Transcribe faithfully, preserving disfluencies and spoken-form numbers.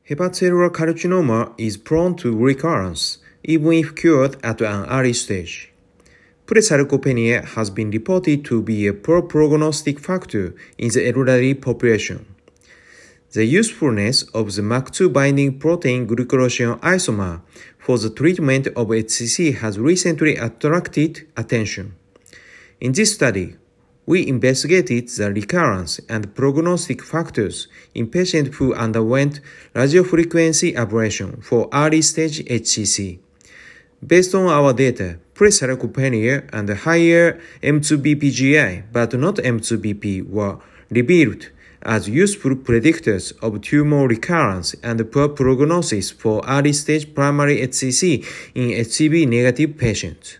Hepatocellular carcinoma is prone to recurrence, even if cured at an early stage. Pre-sarcopenia has been reported to be a poor prognostic factor in the elderly population. The usefulness of the M A C two binding protein glycosylation isomer for the treatment of H C C has recently attracted attention. In this study, we investigated the recurrence and prognostic factors in patients who underwent radiofrequency ablation for early-stage H C C. Based on our data, pre-sarcopenia and higher M two B P G I, but not M two B P, were revealed as useful predictors of tumor recurrence and poor prognosis for early-stage primary H C C in H C V-negative patients.